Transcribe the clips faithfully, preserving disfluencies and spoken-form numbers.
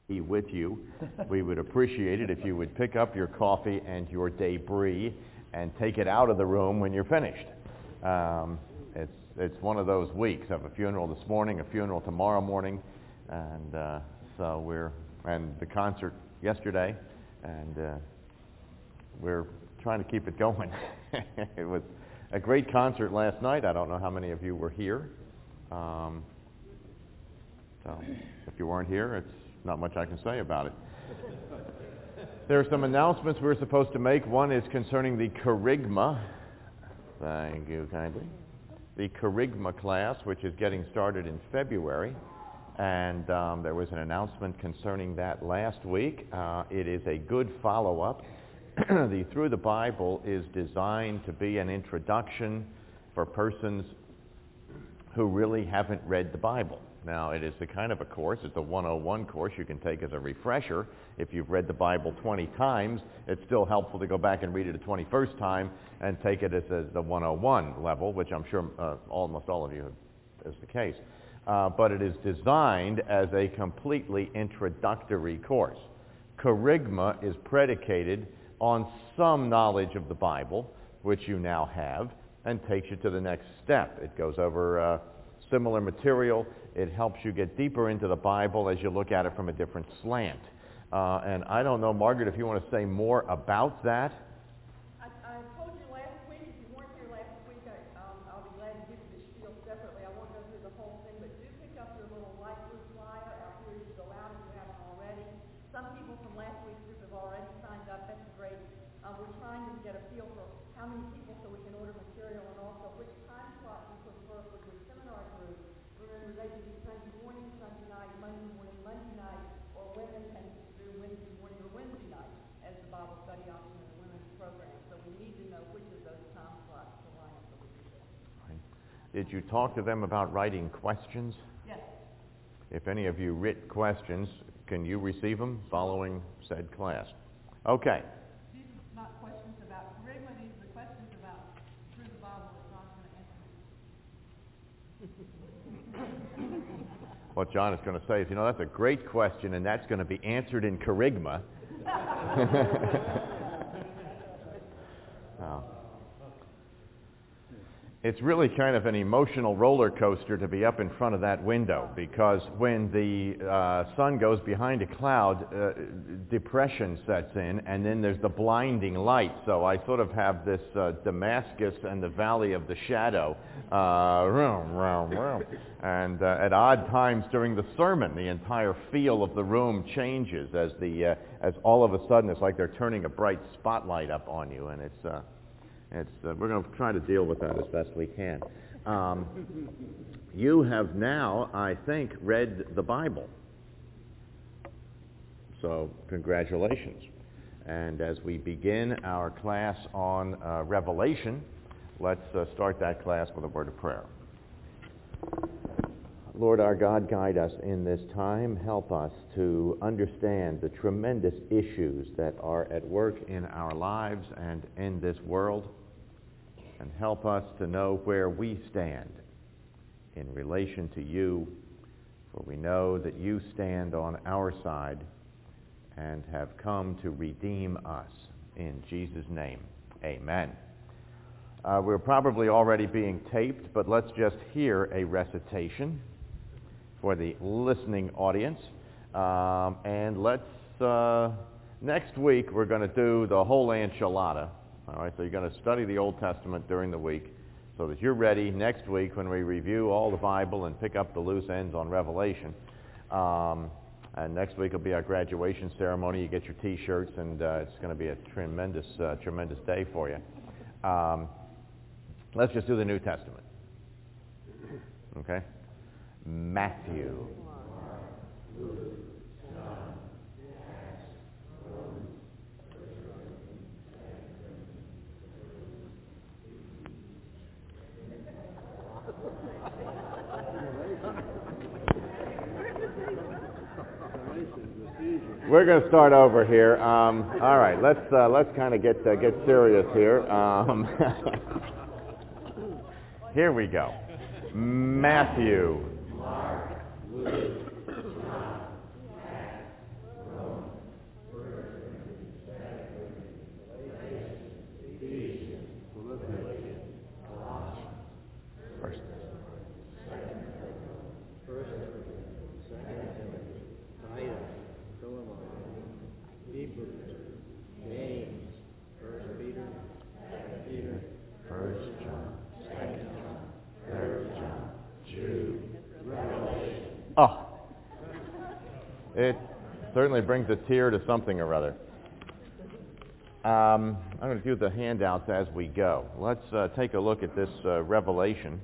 be with you. We would appreciate it if you would pick up your coffee and your debris and take it out of the room when you're finished. Um, it's it's one of those weeks. I have a funeral this morning, a funeral tomorrow morning, and uh, so we're and the concert yesterday, and uh, we're trying to keep it going. It was a great concert last night. I don't know how many of you were here. Um, so if you weren't here, it's not much I can say about it. There are some announcements we're supposed to make. One is concerning the Kerygma. Thank you kindly. The Kerygma class, which is getting started in February. And um, there was an announcement concerning that last week. Uh, it is a good follow-up. The Through the Bible is designed to be an introduction for persons who really haven't read the Bible. Now, it is the kind of a course, it's a one oh one course you can take as a refresher. If you've read the Bible twenty times, it's still helpful to go back and read it a twenty-first time and take it as, as the one oh one level, which I'm sure uh, almost all of you have, is the case. Uh, but it is designed as a completely introductory course. Kerygma is predicated on some knowledge of the Bible, which you now have, and takes you to the next step. It goes over uh, similar material. It helps you get deeper into the Bible as you look at it from a different slant. Uh, and I don't know, Margaret, if you want to say more about that. I, I told you last week, if you weren't here last week, I, um, I'll be glad to give you the spiel separately. I won't go through the whole thing, but do pick up your little light blue flyer out here as you go out if you haven't already. Some people from last week's group have already signed up. That's great. Uh, we're trying to get a feel for how many people so we can order material and also which time slot you prefer for your seminar group. Remember, they can do Sunday morning, Sunday night, Monday morning, Monday night, or women can do Wednesday morning or Wednesday night as the Bible study option in the women's program. So we need to know which of those time slots to line up so we can do. Right. Did you talk to them about writing questions? Yes. If any of you writ questions, can you receive them following said class? Okay. These are not questions about Kerygma. These are questions about through the Bible that God's going to answer. What John is going to say is, you know, that's a great question, and that's going to be answered in Kerygma. Oh. It's really kind of an emotional roller coaster to be up in front of that window, because when the uh, sun goes behind a cloud, uh, depression sets in, and then there's the blinding light. So I sort of have this uh, Damascus and the Valley of the Shadow, uh, room, room, room. And uh, at odd times during the sermon, the entire feel of the room changes as the uh, as all of a sudden it's like they're turning a bright spotlight up on you, and it's. Uh, It's, uh, we're going to try to deal with that as best we can. Um, you have now, I think, read the Bible. So, congratulations. And as we begin our class on uh, Revelation, let's uh, start that class with a word of prayer. Lord our God, guide us in this time. Help us to understand the tremendous issues that are at work in our lives and in this world, and help us to know where we stand in relation to you, for we know that you stand on our side and have come to redeem us. In Jesus' name, amen. Uh, we're probably already being taped, but let's just hear a recitation for the listening audience. Um, and let's, uh, next week, we're going to do the whole enchilada. All right, so you're going to study the Old Testament during the week so that you're ready next week when we review all the Bible and pick up the loose ends on Revelation. Um, and next week will be our graduation ceremony. You get your T-shirts, and uh, it's going to be a tremendous, uh, tremendous day for you. Um, let's just do the New Testament. Okay? Matthew. We're going to start over here. Um, all right, let's uh, let's kind of get uh, get serious here. Um, here we go. Matthew. Oh, it certainly brings a tear to something or other. Um, I'm going to do the handouts as we go. Let's uh, take a look at this uh, Revelation,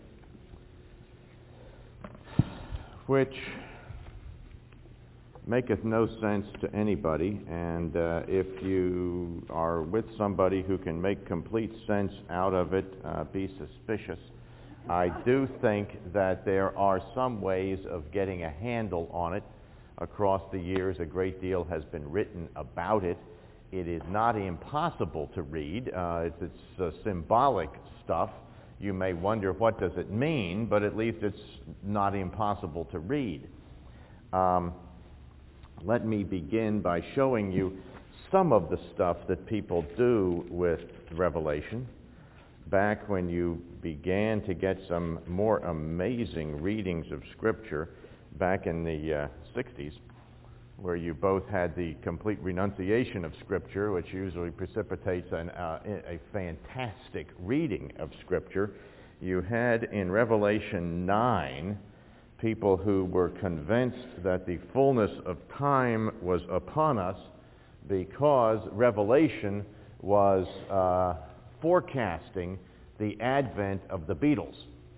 which maketh no sense to anybody, and uh, if you are with somebody who can make complete sense out of it, uh, be suspicious. I do think that there are some ways of getting a handle on it. Across the years, a great deal has been written about it. It is not impossible to read. Uh, it's it's uh, symbolic stuff. You may wonder, what does it mean? But at least it's not impossible to read. Um, let me begin by showing you some of the stuff that people do with Revelation. Back when you began to get some more amazing readings of Scripture, back in the uh, sixties, where you both had the complete renunciation of Scripture, which usually precipitates an, uh, a fantastic reading of Scripture. You had in Revelation nine people who were convinced that the fullness of time was upon us because Revelation was uh, forecasting the advent of the Beatles.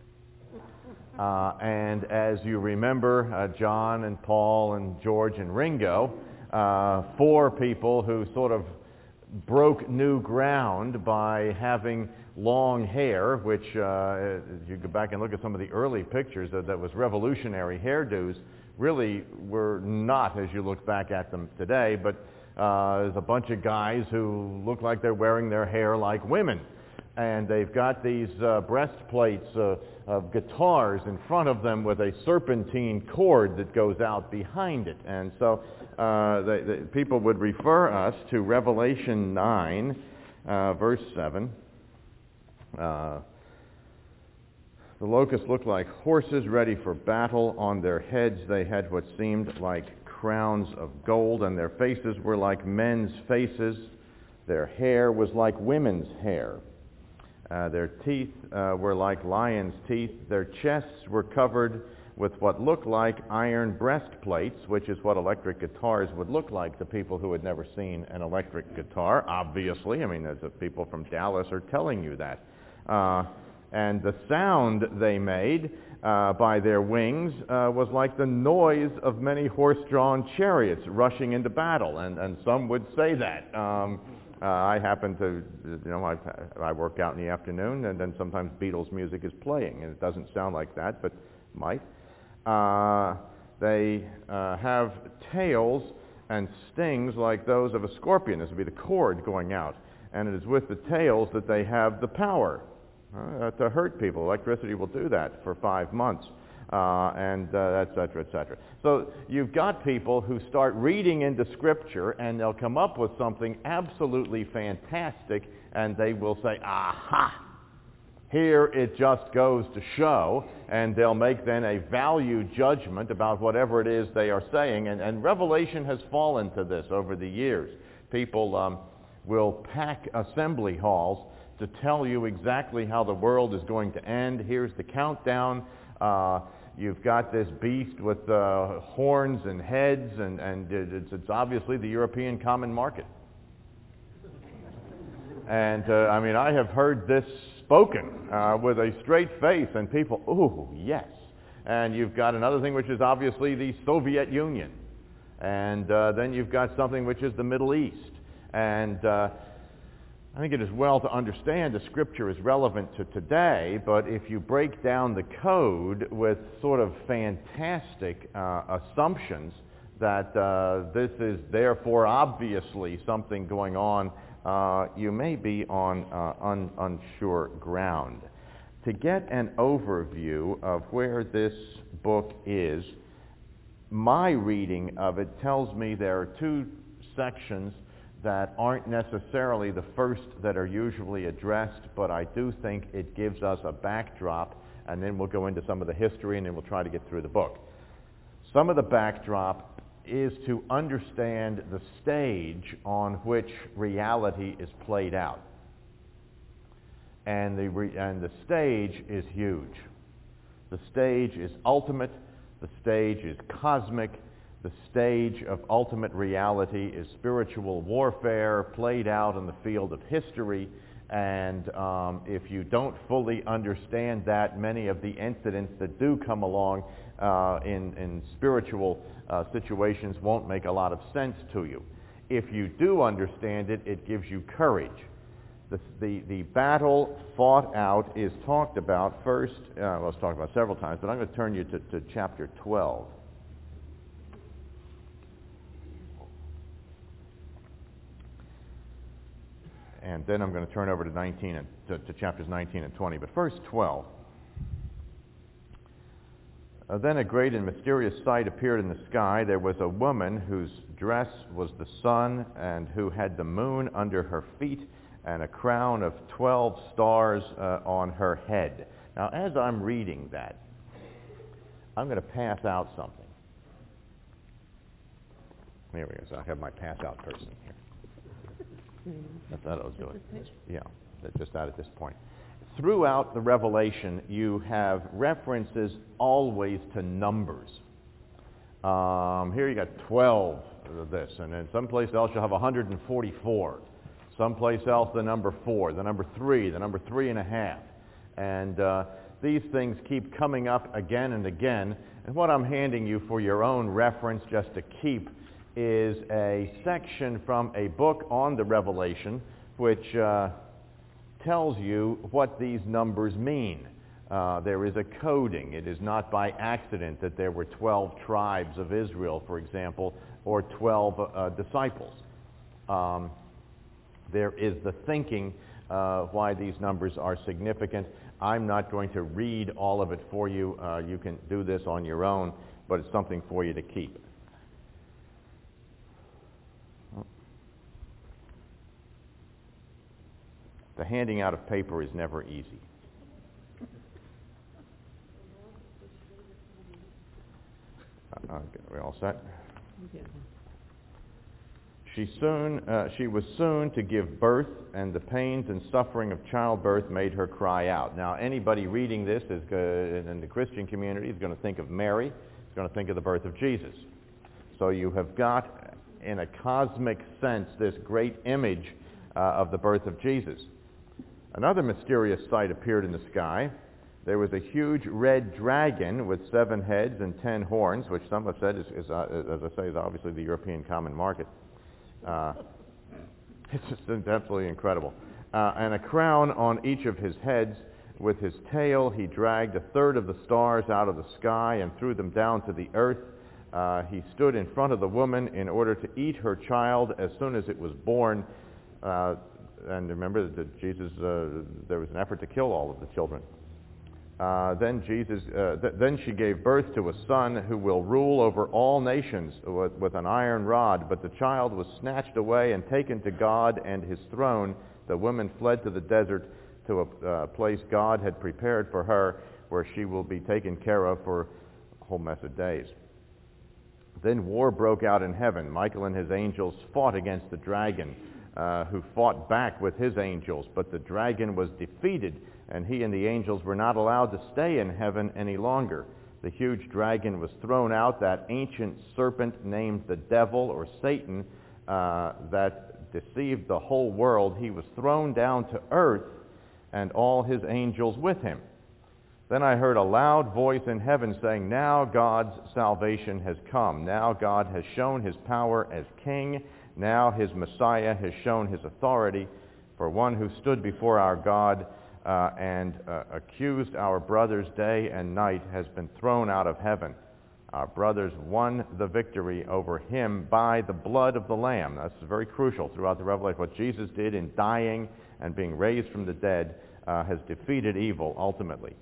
Uh, and as you remember, uh, John and Paul and George and Ringo, uh, four people who sort of broke new ground by having long hair, which uh, if you go back and look at some of the early pictures that, that was revolutionary hairdos, really were not as you look back at them today, but uh, there's a bunch of guys who look like they're wearing their hair like women. And they've got these uh, breastplates uh, of guitars in front of them with a serpentine cord that goes out behind it. And so uh, they, they, people would refer us to Revelation nine, uh, verse seven. Uh, the locusts looked like horses ready for battle. On their heads they had what seemed like crowns of gold, and their faces were like men's faces. Their hair was like women's hair. Uh, their teeth uh, were like lions' teeth. Their chests were covered with what looked like iron breastplates, which is what electric guitars would look like to people who had never seen an electric guitar, obviously. I mean, the people from Dallas are telling you that. Uh, and the sound they made uh, by their wings uh, was like the noise of many horse-drawn chariots rushing into battle, and, and some would say that. Um, Uh, I happen to, you know, I, I work out in the afternoon, and then sometimes Beatles music is playing, and it doesn't sound like that, but might. Uh, they uh, have tails and stings like those of a scorpion. This would be the cord going out, and it is with the tails that they have the power uh, to hurt people. Electricity will do that for five months. Uh, and uh, et cetera, et cetera. So you've got people who start reading into Scripture, and they'll come up with something absolutely fantastic, and they will say, aha, here it just goes to show, and they'll make then a value judgment about whatever it is they are saying, and, and Revelation has fallen to this over the years. People um, will pack assembly halls to tell you exactly how the world is going to end. Here's the countdown. Uh, you've got this beast with uh, horns and heads, and, and it's, it's obviously the European common market. And, uh, I mean, I have heard this spoken uh, with a straight face, and people, ooh, yes. And you've got another thing, which is obviously the Soviet Union. And uh, then you've got something which is the Middle East. And uh, I think it is well to understand the Scripture is relevant to today, but if you break down the code with sort of fantastic uh, assumptions that uh, this is therefore obviously something going on, uh, you may be on uh, un- unsure ground. To get an overview of where this book is, my reading of it tells me there are two sections that aren't necessarily the first that are usually addressed, but I do think it gives us a backdrop, and then we'll go into some of the history, and then we'll try to get through the book. Some of the backdrop is to understand the stage on which reality is played out. And the, re- and the stage is huge. The stage is ultimate. The stage is cosmic. The stage of ultimate reality is spiritual warfare played out in the field of history. And um, if you don't fully understand that, many of the incidents that do come along uh, in, in spiritual uh, situations won't make a lot of sense to you. If you do understand it, it gives you courage. The, the, the battle fought out is talked about first, uh, well, it's talked about several times, but I'm going to turn you to, to chapter twelve. And then I'm going to turn over to nineteen and to, to chapters nineteen and twenty. But first, twelve. Uh, then a great and mysterious sight appeared in the sky. There was a woman whose dress was the sun, and who had the moon under her feet, and a crown of twelve stars uh, on her head. Now, as I'm reading that, I'm going to pass out something. Here we go. So I have my pass out person here. I thought I was doing it. Yeah, just out at this point. Throughout the Revelation, you have references always to numbers. Um, here you got twelve of this, and then someplace else you'll have one hundred forty-four. Someplace else the number four, the number three, the number three and a half. And uh, these things keep coming up again and again. And what I'm handing you for your own reference, just to keep, is a section from a book on the Revelation which uh, tells you what these numbers mean. Uh, there is a coding. It is not by accident that there were twelve tribes of Israel, for example, or twelve uh, disciples. Um, there is the thinking uh, why these numbers are significant. I'm not going to read all of it for you. Uh, you can do this on your own, but it's something for you to keep. The handing out of paper is never easy. Uh, okay, we all set? She soon, uh, she was soon to give birth, and the pains and suffering of childbirth made her cry out. Now, anybody reading this is go- in the Christian community is going to think of Mary. Is going to think of the birth of Jesus. So you have got, in a cosmic sense, this great image uh, of the birth of Jesus. Another mysterious sight appeared in the sky. There was a huge red dragon with seven heads and ten horns, which some have said is, is uh, as I say, is obviously the European common market. Uh, it's just absolutely incredible. Uh, and a crown on each of his heads. With his tail, he dragged a third of the stars out of the sky and threw them down to the earth. Uh, he stood in front of the woman in order to eat her child as soon as it was born. Uh, And remember that Jesus, uh, there was an effort to kill all of the children. Uh, then Jesus, uh, th- then she gave birth to a son who will rule over all nations with, with an iron rod. But the child was snatched away and taken to God and his throne. The woman fled to the desert to a uh, place God had prepared for her, where she will be taken care of for a whole mess of days. Then war broke out in heaven. Michael and his angels fought against the dragon, Uh, who fought back with his angels, but the dragon was defeated, and he and the angels were not allowed to stay in heaven any longer. The huge dragon was thrown out, that ancient serpent named the devil or Satan, uh, that deceived the whole world. He was thrown down to earth, and all his angels with him. Then I heard a loud voice in heaven saying, "Now God's salvation has come. Now God has shown his power as king. Now his Messiah has shown his authority. For one who stood before our God uh, and uh, accused our brothers day and night has been thrown out of heaven. Our brothers won the victory over him by the blood of the Lamb." That's very crucial throughout the Revelation. What Jesus did in dying and being raised from the dead uh, has defeated evil ultimately.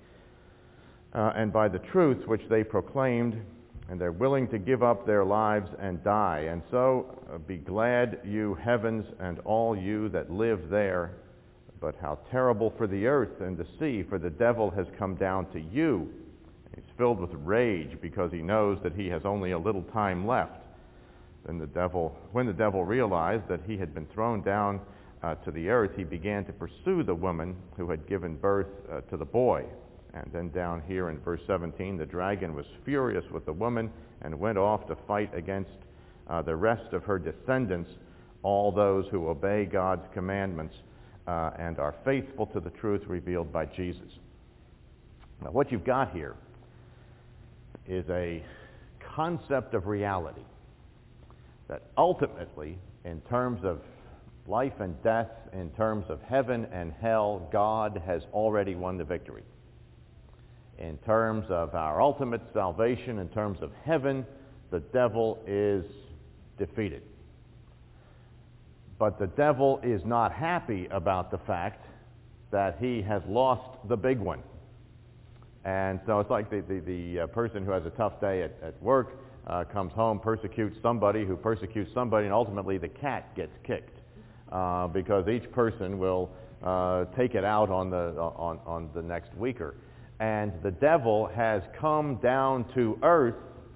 Uh, and by the truth which they proclaimed, and they're willing to give up their lives and die. And so uh, be glad, you heavens, and all you that live there. But how terrible for the earth and the sea, for the devil has come down to you. He's filled with rage because he knows that he has only a little time left. Then the devil, when the devil realized that he had been thrown down uh, to the earth, he began to pursue the woman who had given birth uh, to the boy. And then down here in verse seventeen, the dragon was furious with the woman and went off to fight against uh, the rest of her descendants, all those who obey God's commandments uh, and are faithful to the truth revealed by Jesus. Now, what you've got here is a concept of reality that ultimately, in terms of life and death, in terms of heaven and hell, God has already won the victory. In terms of our ultimate salvation, in terms of heaven, the devil is defeated. But the devil is not happy about the fact that he has lost the big one. And so it's like the, the, the uh, person who has a tough day at, at work, uh, comes home, persecutes somebody who persecutes somebody, and ultimately the cat gets kicked. Uh, because each person will uh, take it out on the, on, on the next weaker. And the devil has come down to earth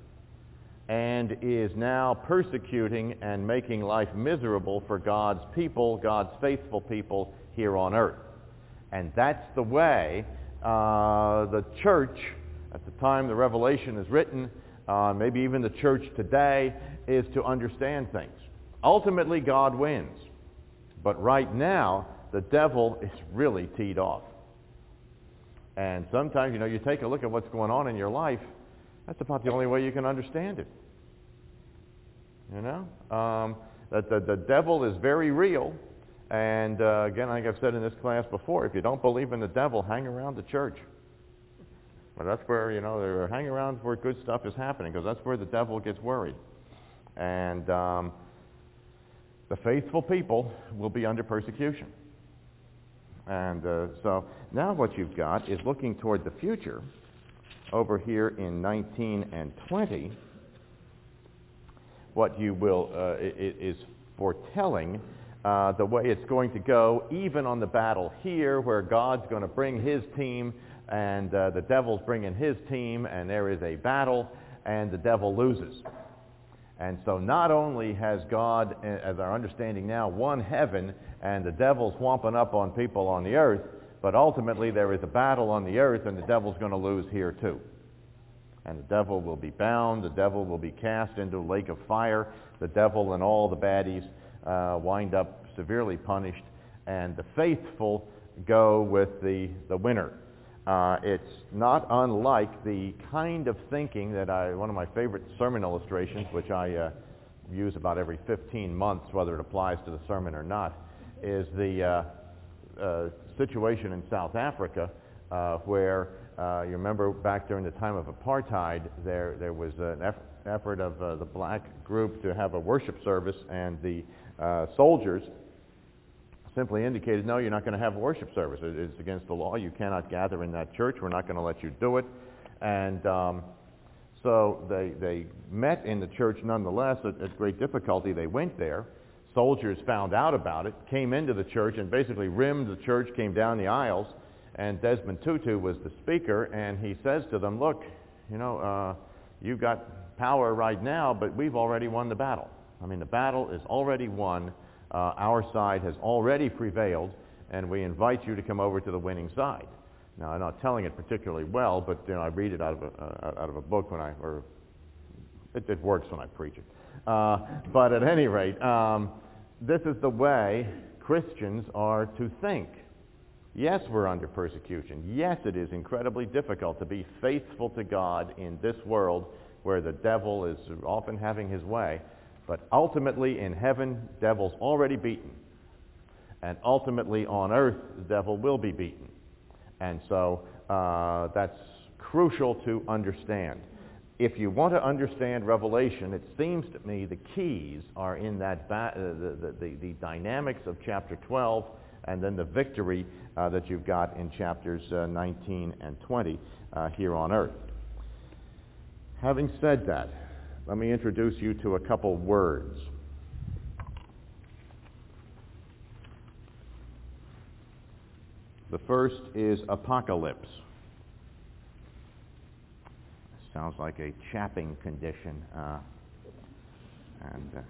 and is now persecuting and making life miserable for God's people, God's faithful people here on earth. And that's the way uh, the church, at the time the Revelation is written, uh, maybe even the church today, is to understand things. Ultimately, God wins. But right now, the devil is really teed off. And sometimes, you know, you take a look at what's going on in your life, that's about the only way you can understand it. You know? Um, that the, the devil is very real. And uh, again, I think I've said in this class before, if you don't believe in the devil, hang around the church. But that's where, you know, they're hang around where good stuff is happening, because that's where the devil gets worried. And um, the faithful people will be under persecution. And uh, so now what you've got is looking toward the future over here in nineteen and twenty. What you will uh, is foretelling uh, the way it's going to go, even on the battle here, where God's going to bring his team and uh, the devil's bringing his team, and there is a battle, and the devil loses. And so not only has God, as our understanding now, won heaven, and the devil's whomping up on people on the earth, but ultimately there is a battle on the earth, and the devil's going to lose here too. And the devil will be bound, the devil will be cast into a lake of fire, the devil and all the baddies uh, wind up severely punished, and the faithful go with the, the winner. Uh, it's not unlike the kind of thinking that I, one of my favorite sermon illustrations, which I uh, use about every fifteen months, whether it applies to the sermon or not, is the uh, uh, situation in South Africa uh, where, uh, you remember back during the time of apartheid, there, there was an eff- effort of uh, the black group to have a worship service, and the uh, soldiers simply indicated, no, you're not going to have a worship service. It's against the law. You cannot gather in that church. We're not going to let you do it. And um, so they, they met in the church nonetheless at, at great difficulty. They went there. Soldiers found out about it, came into the church, and basically rimmed the church, came down the aisles. And Desmond Tutu was the speaker, and he says to them, look, you know, uh, you've got power right now, but we've already won the battle. I mean, the battle is already won. Uh, our side has already prevailed, and we invite you to come over to the winning side. Now, I'm not telling it particularly well, but you know, I read it out of a, uh, out of a book when I, or it, it works when I preach it. Uh, but at any rate, um, this is the way Christians are to think. Yes, we're under persecution. Yes, it is incredibly difficult to be faithful to God in this world where the devil is often having his way. But ultimately in heaven, devil's already beaten. And ultimately on earth, the devil will be beaten. And so uh, that's crucial to understand. If you want to understand Revelation, it seems to me the keys are in that ba- uh, the, the, the dynamics of chapter twelve, and then the victory uh, that you've got in chapters uh, nineteen and twenty uh, here on earth. Having said that, let me introduce you to a couple words. The first is apocalypse. Sounds like a chapping condition. Uh, and uh,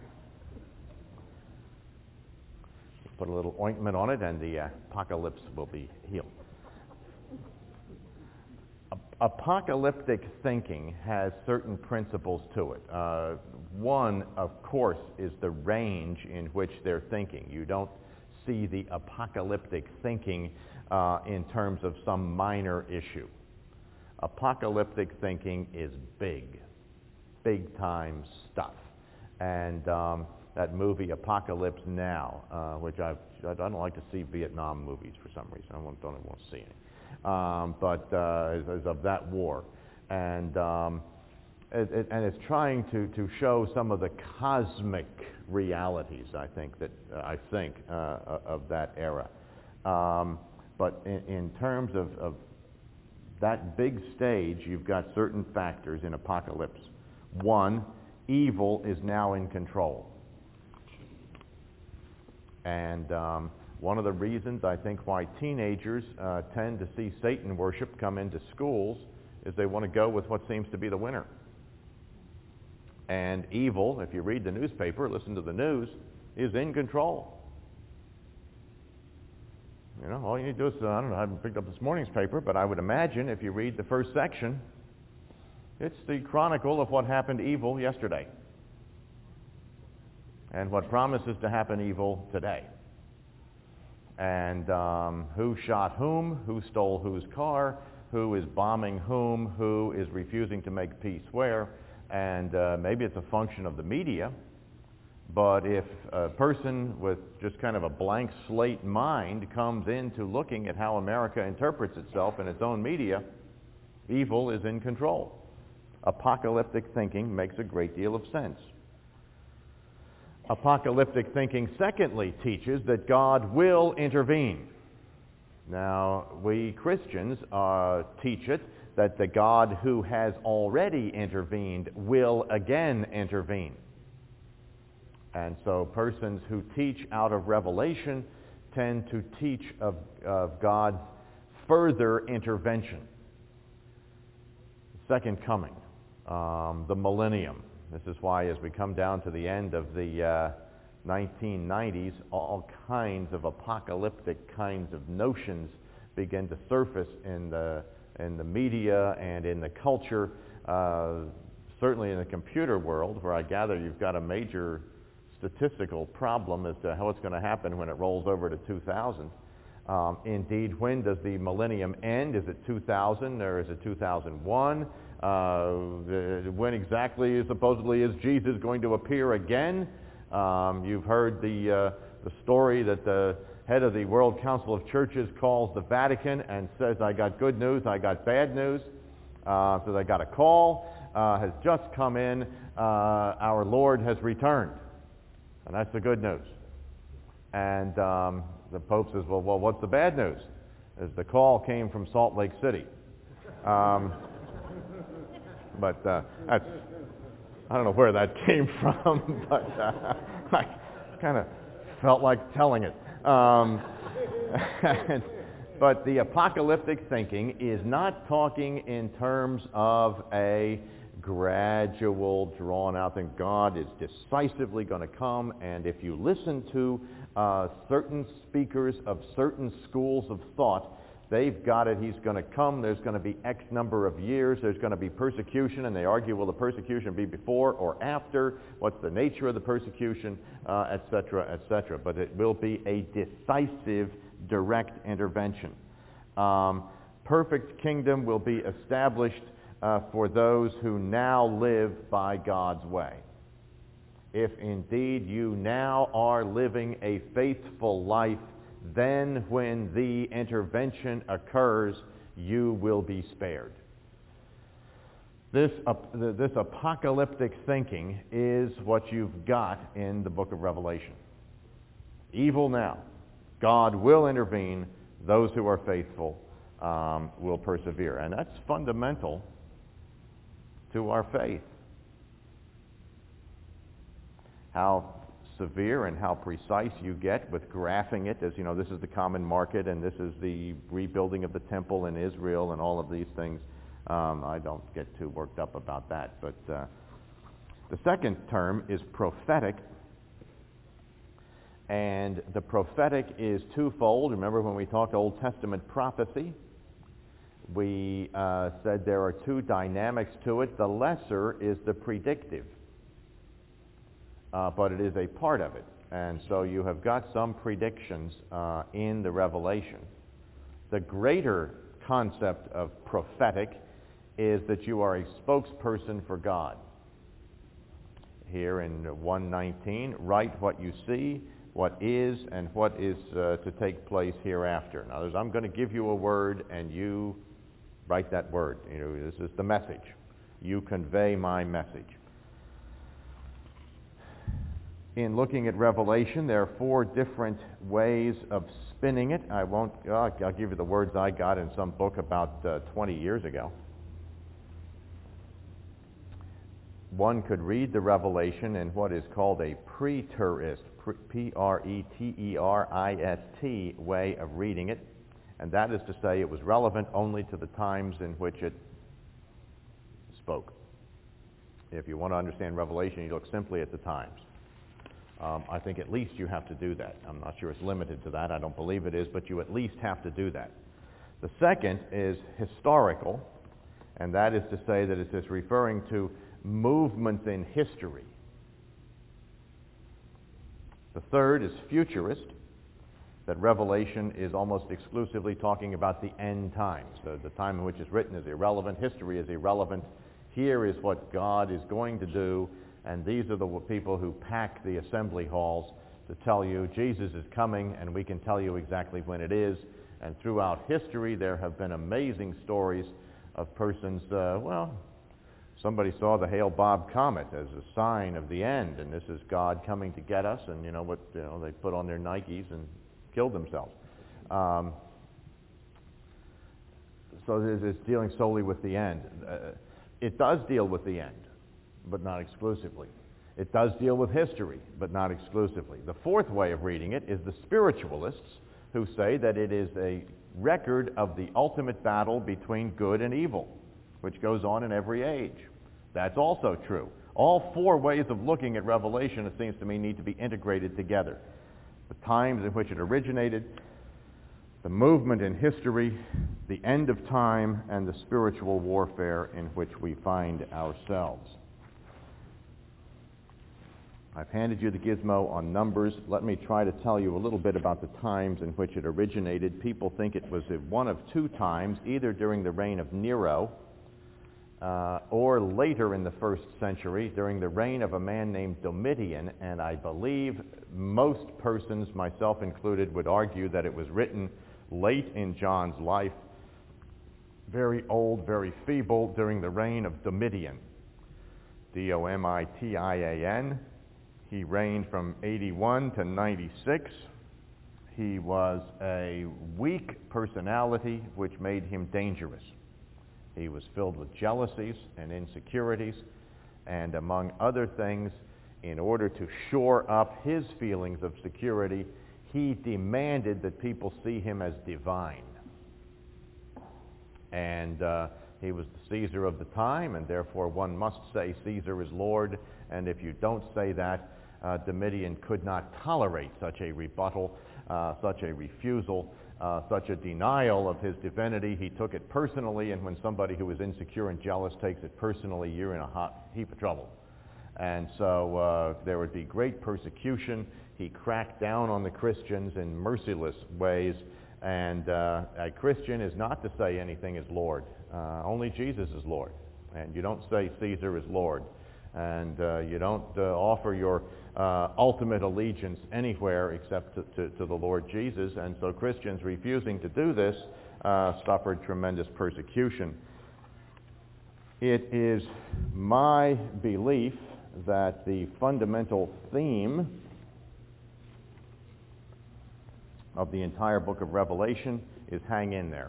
put a little ointment on it, and the uh, apocalypse will be healed. apocalyptic thinking has certain principles to it. Uh, one, of course, is the range in which they're thinking. You don't see the apocalyptic thinking uh, in terms of some minor issue. Apocalyptic thinking is big, big-time stuff. And um, that movie Apocalypse Now, uh, which I've, I don't like to see Vietnam movies for some reason. I don't, don't even want to see any. Um, but uh, is, is of that war. And, um, it, it, and it's trying to, to show some of the cosmic realities, I think, that, uh, I think uh, of that era. Um, but in, in terms of, of that big stage, you've got certain factors in Apocalypse. One, evil is now in control. And um, one of the reasons I think why teenagers uh, tend to see Satan worship come into schools is they want to go with what seems to be the winner. And evil, if you read the newspaper, listen to the news, is in control. You know, all you need to do is, uh, I don't know, I haven't picked up this morning's paper, but I would imagine if you read the first section, it's the chronicle of what happened evil yesterday and what promises to happen evil today. And um, who shot whom, who stole whose car, who is bombing whom, who is refusing to make peace where, and uh, maybe it's a function of the media, but if a person with just kind of a blank slate mind comes into looking at how America interprets itself in its own media, evil is in control. Apocalyptic thinking makes a great deal of sense. Apocalyptic thinking, secondly, teaches that God will intervene. Now, we Christians uh, teach it that the God who has already intervened will again intervene. And so persons who teach out of Revelation tend to teach of, of God's further intervention. Second coming, um, the millennium. This is why as we come down to the end of the uh, nineteen nineties, all kinds of apocalyptic kinds of notions begin to surface in the, in the media and in the culture, uh, certainly in the computer world, where I gather you've got a major statistical problem as to how it's going to happen when it rolls over to two thousand. Um, indeed, when does the millennium end? Is it two thousand or is it two thousand one? Uh, the, when exactly, supposedly, is Jesus going to appear again? Um, you've heard the, uh, the story that the head of the World Council of Churches calls the Vatican and says, I got good news, I got bad news. Uh, so they got a call, uh, has just come in, uh, our Lord has returned. And that's the good news. And um, the Pope says, well, well, what's the bad news? As the call came from Salt Lake City. Um, but uh, that's, I don't know where that came from, but uh, I kind of felt like telling it. Um, and, but the apocalyptic thinking is not talking in terms of a gradual, drawn-out thing. God is decisively going to come, and if you listen to uh, certain speakers of certain schools of thought, they've got it. He's going to come. There's going to be X number of years. There's going to be persecution, and they argue, will the persecution be before or after? What's the nature of the persecution, uh, et cetera, et cetera. But it will be a decisive, direct intervention. Um, perfect kingdom will be established Uh, for those who now live by God's way. If indeed you now are living a faithful life, then when the intervention occurs, you will be spared. This, uh, this apocalyptic thinking is what you've got in the book of Revelation. Evil now. God will intervene. Those who are faithful um, will persevere. And that's fundamental to our faith. How severe and how precise you get with graphing it as, you know, this is the common market and this is the rebuilding of the temple in Israel and all of these things. Um, I don't get too worked up about that. But uh, the second term is prophetic. And the prophetic is twofold. Remember when we talked Old Testament prophecy? We uh, said there are two dynamics to it. The lesser is the predictive, uh, but it is a part of it. And so you have got some predictions uh, in the Revelation. The greater concept of prophetic is that you are a spokesperson for God. Here in one nineteen, write what you see, what is, and what is uh, to take place hereafter. In other words, I'm going to give you a word, and you write that word. You know, this is the message. You convey my message. In looking at Revelation, there are four different ways of spinning it. I won't, uh, I'll give you the words I got in some book about uh, twenty years ago. One could read the Revelation in what is called a preterist, P R E T E R I S T way of reading it, and that is to say it was relevant only to the times in which it spoke. If you want to understand Revelation, you look simply at the times. Um, I think at least you have to do that. I'm not sure it's limited to that. I don't believe it is, but you at least have to do that. The second is historical, and that is to say that it is referring to movements in history. The third is futurist, that Revelation is almost exclusively talking about the end times. So the time in which it's written is irrelevant. History is irrelevant. Here is what God is going to do, and these are the people who pack the assembly halls to tell you Jesus is coming, and we can tell you exactly when it is. And throughout history, there have been amazing stories of persons, uh, well, somebody saw the Hale-Bopp comet as a sign of the end, and this is God coming to get us, and you know what, you know, they put on their Nikes and killed themselves. Um, so this is dealing solely with the end. Uh, it does deal with the end, but not exclusively. It does deal with history, but not exclusively. The fourth way of reading it is the spiritualists, who say that it is a record of the ultimate battle between good and evil, which goes on in every age. That's also true. All four ways of looking at Revelation, it seems to me, need to be integrated together. The times in which it originated, the movement in history, the end of time, and the spiritual warfare in which we find ourselves. I've handed you the gizmo on numbers. Let me try to tell you a little bit about the times in which it originated. People think it was one of two times, either during the reign of Nero uh, or later in the first century, during the reign of a man named Domitian, and I believe most persons, myself included, would argue that it was written late in John's life, very old, very feeble, during the reign of Domitian, D O M I T I A N. He reigned from eighty-one to ninety-six. He was a weak personality, which made him dangerous. He was filled with jealousies and insecurities, and among other things, in order to shore up his feelings of security, he demanded that people see him as divine. And uh, he was the Caesar of the time, and therefore one must say Caesar is Lord, and if you don't say that, uh, Domitian could not tolerate such a rebuttal, uh, such a refusal, uh, such a denial of his divinity. He took it personally, and when somebody who is insecure and jealous takes it personally, you're in a hot heap of trouble. And so uh, there would be great persecution. He cracked down on the Christians in merciless ways, and uh, a Christian is not to say anything is Lord. Uh, only Jesus is Lord, and you don't say Caesar is Lord, and uh, you don't uh, offer your uh, ultimate allegiance anywhere except to, to, to the Lord Jesus. And so Christians refusing to do this uh, suffered tremendous persecution. It is my belief that the fundamental theme of the entire book of Revelation is hang in there.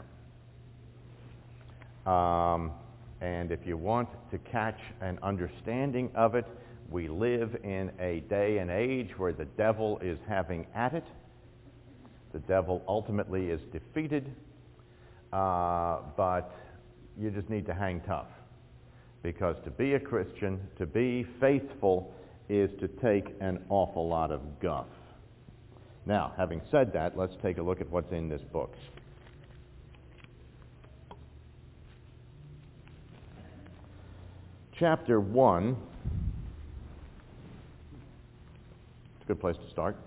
Um, and if you want to catch an understanding of it, we live in a day and age where the devil is having at it. The devil ultimately is defeated, uh, but you just need to hang tough. Because to be a Christian, to be faithful, is to take an awful lot of guff. Now, having said that, let's take a look at what's in this book. chapter one, it's a good place to start.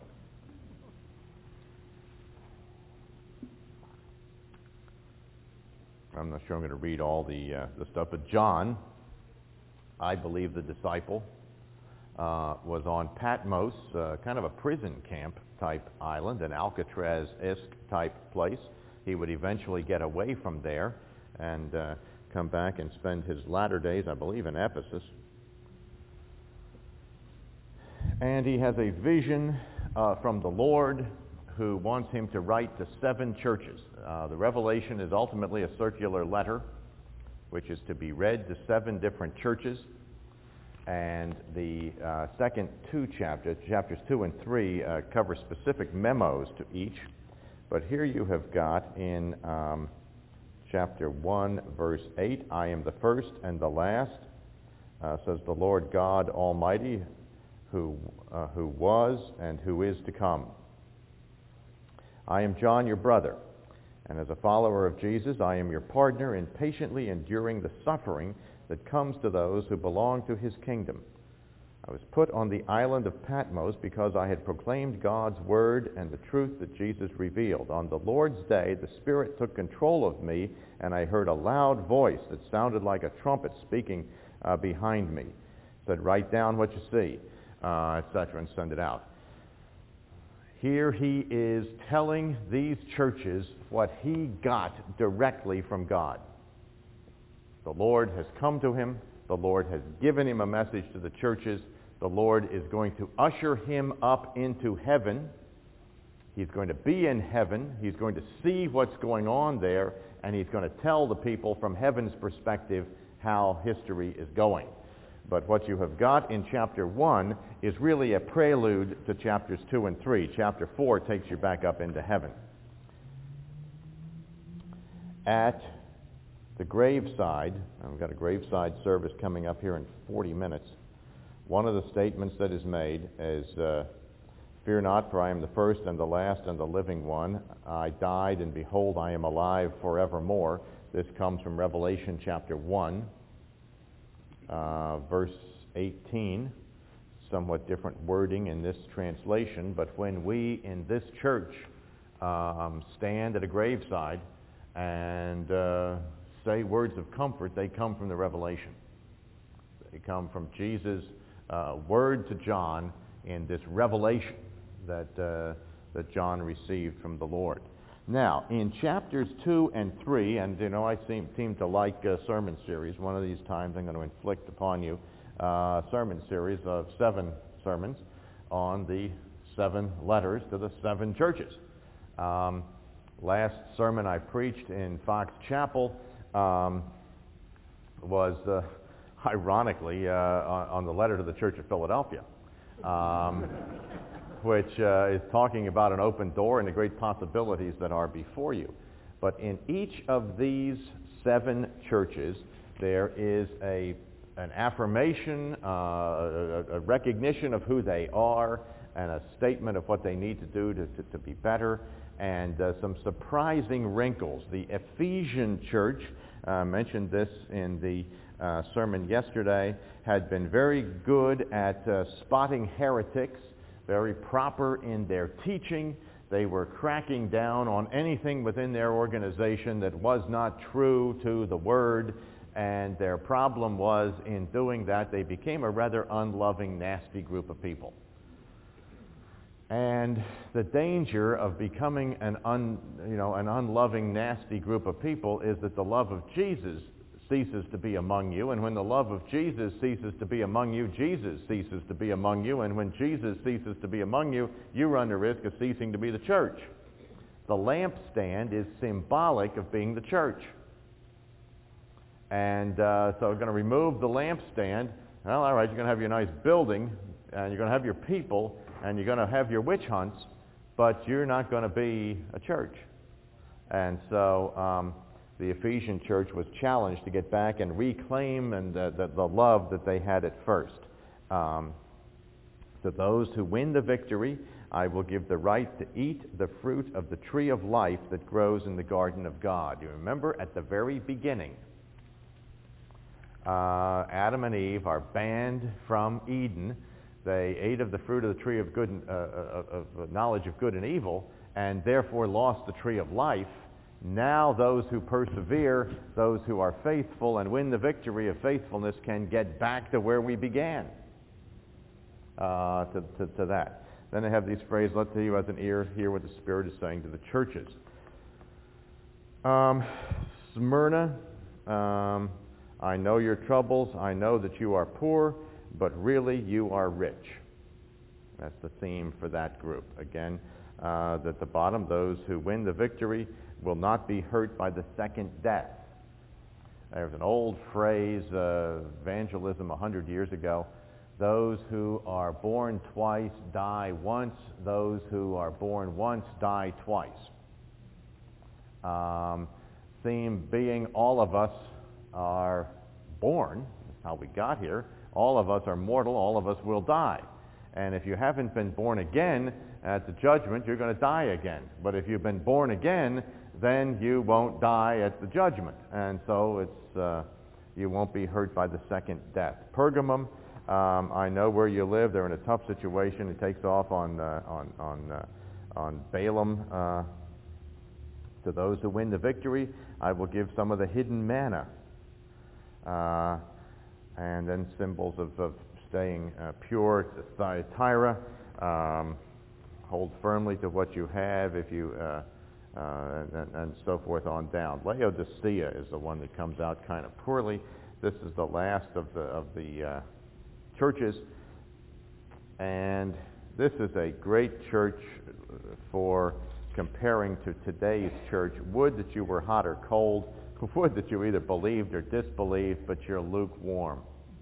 I'm not sure I'm going to read all the, uh, the stuff, but John, I believe the disciple, uh, was on Patmos, uh, kind of a prison camp type island, an Alcatraz-esque type place. He would eventually get away from there and uh, come back and spend his latter days, I believe, in Ephesus. And he has a vision uh, from the Lord who wants him to write to seven churches. Uh, the Revelation is ultimately a circular letter, which is to be read to seven different churches. And the uh, second two chapters, chapters two and three, uh, cover specific memos to each. But here you have got in um, chapter one, verse eight, I am the first and the last, uh, says the Lord God Almighty, who, uh, who was and who is to come. I am John, your brother, and as a follower of Jesus, I am your partner in patiently enduring the suffering that comes to those who belong to his kingdom. I was put on the island of Patmos because I had proclaimed God's word and the truth that Jesus revealed. On the Lord's day, the Spirit took control of me, and I heard a loud voice that sounded like a trumpet speaking uh, behind me. It said, write down what you see, uh, et cetera, and send it out. Here he is telling these churches what he got directly from God. The Lord has come to him. The Lord has given him a message to the churches. The Lord is going to usher him up into heaven. He's going to be in heaven. He's going to see what's going on there, and he's going to tell the people from heaven's perspective how history is going. But what you have got in chapter one is really a prelude to chapters two and three. Chapter four takes you back up into heaven. At the graveside, and we've got a graveside service coming up here in forty minutes, one of the statements that is made is, uh, fear not, for I am the first and the last and the living one. I died, and behold, I am alive forevermore. This comes from Revelation chapter one. Uh, verse eighteen, somewhat different wording in this translation, but when we in this church um, stand at a graveside and uh, say words of comfort, they come from the Revelation. They come from Jesus' uh, word to John in this revelation that, uh, that John received from the Lord. Now, in chapters two and three, and you know, I seem, seem to like uh, sermon series. One of these times I'm going to inflict upon you uh, a sermon series of seven sermons on the seven letters to the seven churches. Um, last sermon I preached in Fox Chapel um, was, uh, ironically, uh, on, on the letter to the Church of Philadelphia. Um, which uh, is talking about an open door and the great possibilities that are before you. But in each of these seven churches, there is a, an affirmation, uh, a, a recognition of who they are, and a statement of what they need to do to, to, to be better, and uh, some surprising wrinkles. The Ephesian church, I uh, mentioned this in the uh, sermon yesterday, had been very good at uh, spotting heretics, very proper in their teaching. They were cracking down on anything within their organization that was not true to the Word, and their problem was in doing that they became a rather unloving, nasty group of people. And the danger of becoming an un, you know, an unloving, nasty group of people is that the love of Jesus ceases to be among you, and when the love of Jesus ceases to be among you, Jesus ceases to be among you, and when Jesus ceases to be among you, you run the risk of ceasing to be the church. The lampstand is symbolic of being the church. And uh, so we're going to remove the lampstand. Well, all right, you're going to have your nice building, and you're going to have your people, and you're going to have your witch hunts, but you're not going to be a church. And so um, the Ephesian church was challenged to get back and reclaim and uh, the, the love that they had at first. Um, to those who win the victory, I will give the right to eat the fruit of the tree of life that grows in the garden of God. You remember at the very beginning, uh, Adam and Eve are banned from Eden. They ate of the fruit of the tree of good, and, uh, of, of knowledge of good and evil, and therefore lost the tree of life. Now those who persevere, those who are faithful and win the victory of faithfulness, can get back to where we began, uh, to, to, to that. Then they have these phrases, let you as an ear hear what the Spirit is saying to the churches. Um, Smyrna, um, I know your troubles. I know that you are poor, but really you are rich. That's the theme for that group. Again, uh, at the bottom, those who win the victory will not be hurt by the second death. There's an old phrase, uh, evangelism a hundred years ago. Those who are born twice die once. Those who are born once die twice. Um, theme being all of us are born. That's how we got here. All of us are mortal. All of us will die. And if you haven't been born again at the judgment, you're going to die again. But if you've been born again, then you won't die at the judgment. And so it's uh, you won't be hurt by the second death. Pergamum, um, I know where you live. They're in a tough situation. It takes off on uh, on on uh, on Balaam. Uh, to those who win the victory, I will give some of the hidden manna. Uh, and then symbols of, of staying uh, pure. Thyatira, um, hold firmly to what you have. If you uh, Uh, and, and so forth on down. Laodicea is the one that comes out kind of poorly. This is the last of the of the uh, churches, and this is a great church for comparing to today's church. Would that you were hot or cold. Would that you either believed or disbelieved, but you're lukewarm.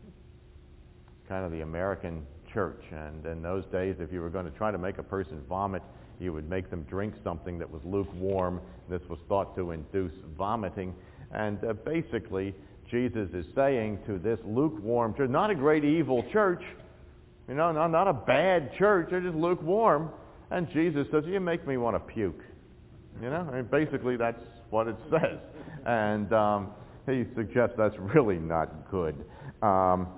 Kind of the American church. And in those days, if you were going to try to make a person vomit, you would make them drink something that was lukewarm. This was thought to induce vomiting. And uh, basically, Jesus is saying to this lukewarm church, not a great evil church, you know, not, not a bad church, they're just lukewarm. And Jesus says, you make me want to puke. You know, I mean, basically that's what it says. And um, he suggests that's really not good. Um,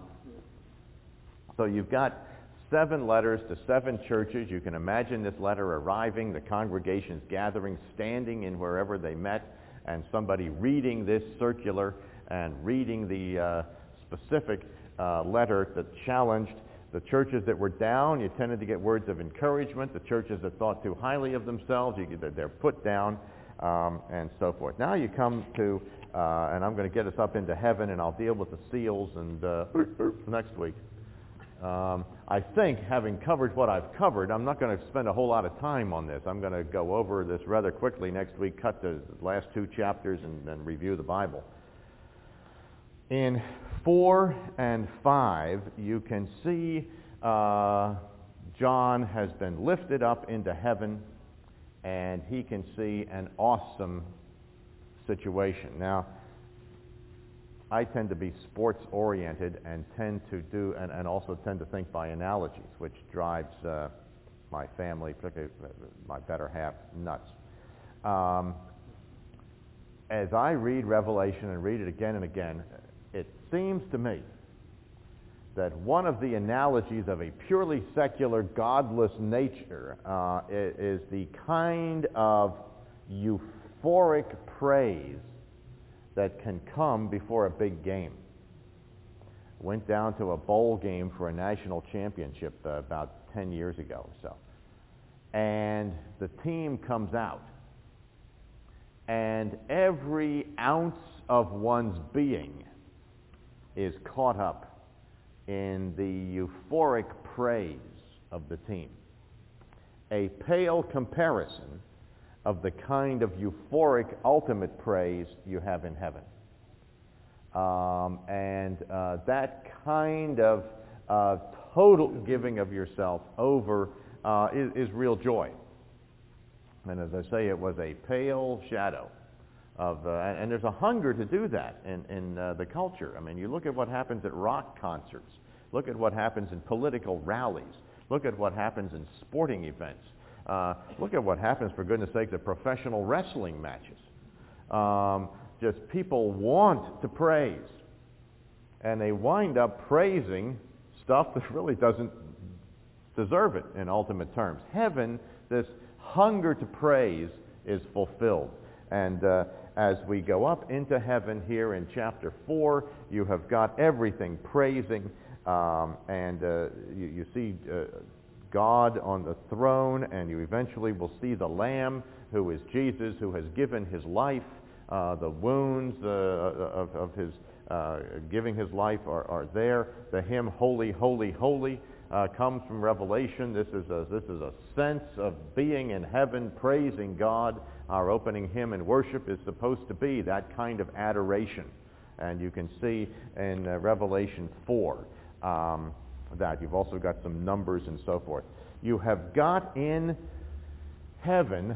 so you've got seven letters to seven churches. You can imagine this letter arriving, the congregations gathering, standing in wherever they met, and somebody reading this circular and reading the uh, specific uh, letter that challenged. The churches that were down, you tended to get words of encouragement. The churches that thought too highly of themselves, you get, they're put down, um, and so forth. Now you come to, uh, and I'm going to get us up into heaven, and I'll deal with the seals and uh, next week. Um, I think, having covered what I've covered, I'm not going to spend a whole lot of time on this. I'm going to go over this rather quickly next week, cut the last two chapters, and then review the Bible. In four and five, you can see uh, John has been lifted up into heaven, and he can see an awesome situation. Now, I tend to be sports-oriented and tend to do, and, and also tend to think by analogies, which drives uh, my family, particularly my better half, nuts. Um, as I read Revelation and read it again and again, it seems to me that one of the analogies of a purely secular, godless nature uh, is the kind of euphoric praise that can come before a big game. Went down to a bowl game for a national championship uh, about ten years ago or so. And the team comes out, and every ounce of one's being is caught up in the euphoric praise of the team. A pale comparison of the kind of euphoric ultimate praise you have in heaven. Um, and uh, that kind of uh, total giving of yourself over uh, is, is real joy. And as I say, it was a pale shadow of, uh, and, and there's a hunger to do that in, in uh, the culture. I mean, you look at what happens at rock concerts. Look at what happens in political rallies. Look at what happens in sporting events. Uh, look at what happens, for goodness sake, at professional wrestling matches. Um, just people want to praise. and they wind up praising stuff that really doesn't deserve it in ultimate terms. Heaven, this hunger to praise, is fulfilled. And uh, as we go up into heaven here in chapter four, you have got everything praising, um, and uh, you, you see uh, God on the throne, and you eventually will see the Lamb, who is Jesus, who has given his life. Uh, the wounds uh, of, of his uh, giving his life are, are there. The hymn "Holy, Holy, Holy" uh, comes from Revelation. This is a this is a sense of being in heaven, praising God. Our opening hymn in worship is supposed to be that kind of adoration, and you can see in uh, Revelation four um, that. You've also got some numbers and so forth. You have got in heaven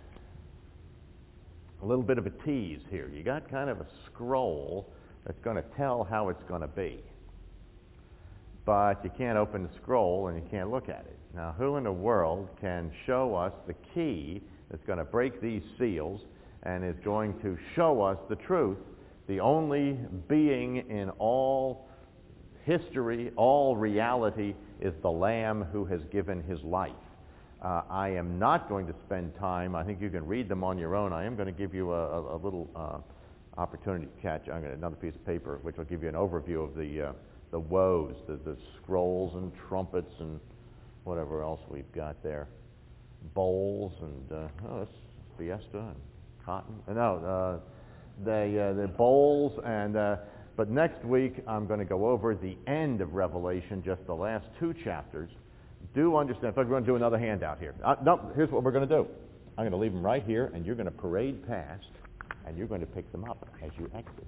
a little bit of a tease here. You got kind of a scroll that's going to tell how it's going to be. But you can't open the scroll and you can't look at it. Now, who in the world can show us the key that's going to break these seals and is going to show us the truth? The only being in all history, all reality, is the Lamb who has given his life. Uh, I am not going to spend time. I think you can read them on your own. I am going to give you a, a, a little uh, opportunity to catch. I'm going to another piece of paper, which will give you an overview of the uh, the woes, the, the scrolls and trumpets and whatever else we've got there, bowls and uh, oh, that's Fiesta and cotton. Uh, no, uh, they uh, the bowls and. Uh, but next week I'm going to go over the end of Revelation, just the last two chapters. Do understand. In fact, we're going to do another handout here. Uh, no, here's what we're going to do. I'm going to leave them right here, and you're going to parade past, and you're going to pick them up as you exit.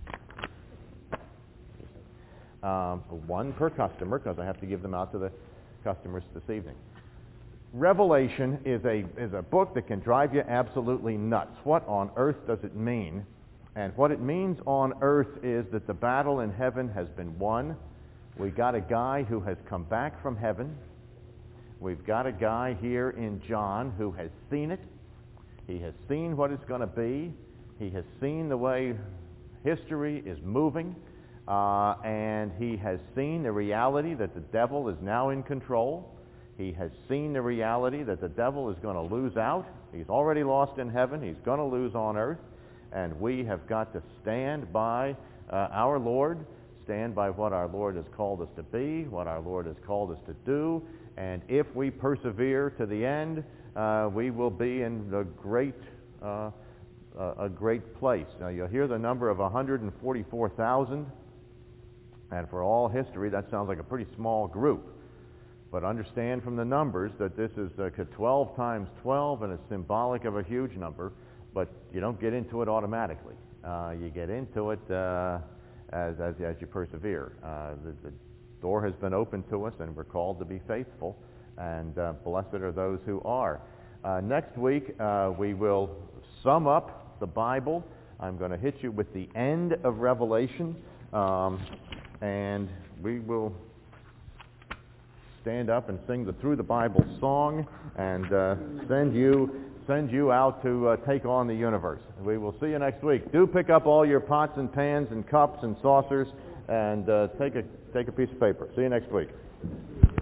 Um, one per customer, because I have to give them out to the customers this evening. Revelation is a is a book that can drive you absolutely nuts. What on earth does it mean? And what it means on earth is that the battle in heaven has been won. We got a guy who has come back from heaven. We've got a guy here in John who has seen it. He has seen what it's going to be. He has seen the way history is moving. Uh, and he has seen the reality that the devil is now in control. He has seen the reality that the devil is going to lose out. He's already lost in heaven. He's going to lose on earth. And we have got to stand by uh, our Lord, stand by what our Lord has called us to be, what our Lord has called us to do. And if we persevere to the end, uh, we will be in a great, uh, a great place. Now you'll hear the number of one hundred forty-four thousand, and for all history, that sounds like a pretty small group. But understand from the numbers that this is uh, twelve times twelve, and it's symbolic of a huge number. But you don't get into it automatically. Uh, you get into it uh, as, as as you persevere. Uh, the, the door has been opened to us, and we're called to be faithful, and uh, blessed are those who are. Uh, next week, uh, we will sum up the Bible. I'm going to hit you with the end of Revelation, um, and we will stand up and sing the Through the Bible song and uh, send you send you out to uh, take on the universe. We will see you next week. Do pick up all your pots and pans and cups and saucers, and uh, take a take a piece of paper. See you next week.